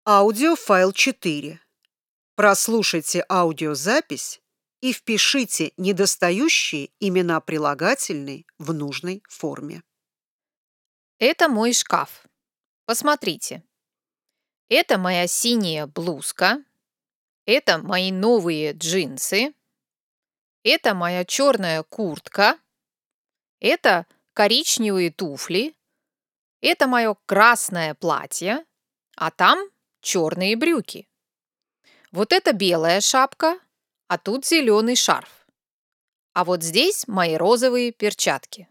Аудиофайл 4. Прослушайте аудиозапись и впишите недостающие имена прилагательной в нужной форме. Это мой шкаф. Посмотрите. Это моя синяя блузка. Это мои новые джинсы. Это моя черная куртка. Это коричневые туфли. Это мое красное платье. А там черные брюки. Вот это белая шапка, а тут зеленый шарф. А вот здесь мои розовые перчатки.